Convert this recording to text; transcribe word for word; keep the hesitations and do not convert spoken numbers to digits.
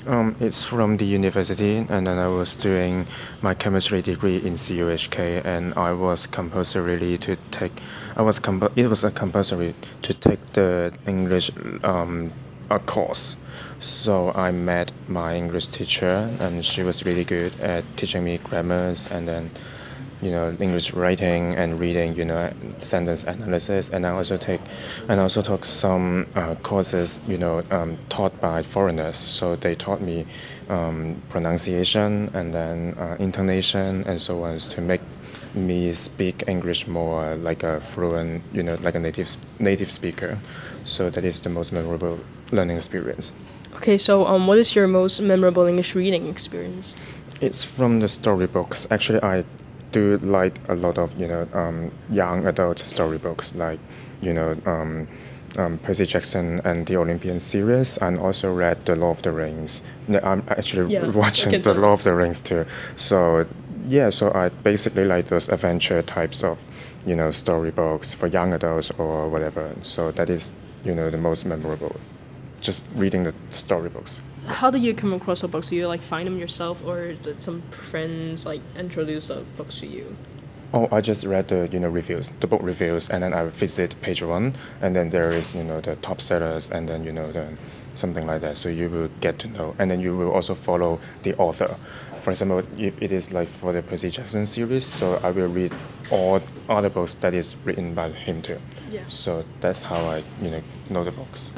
Um, it's from the university, and then I was doing my chemistry degree in C U H K, and I was compulsorily to take, I was compu- it was a compulsory to take the English um, a course. So I met my English teacher, and she was really good at teaching me grammars, and then you know English writing and reading, you know sentence analysis, and I also take and I also took some uh, courses, you know um, taught by foreigners. So they taught me um, pronunciation and then uh, intonation and so on to make me speak English more like a fluent, you know like a native native speaker. So that is the most memorable learning experience. Okay, so um, what is your most memorable English reading experience? It's from the storybooks. Actually, I do like a lot of, you know, um, young adult storybooks, like, you know, um, um, Percy Jackson and the Olympian series, and also read The Lord of the Rings. No, I'm actually Yeah, I watching can The tell. Lord of the Rings too. So, yeah, so I basically like those adventure types of, you know, storybooks for young adults or whatever. So that is, you know, the most memorable. Just reading the storybooks. How do you come across the books? Do you like find them yourself, or did some friends like introduce the books to you? Oh, I just read the you know reviews, the book reviews, and then I visit page one, and then there is you know the top sellers, and then you know the something like that. So you will get to know, and then you will also follow the author. For example, if it is like for the Percy Jackson series, so I will read all other books that is written by him too. Yeah. So that's how I you know know the books.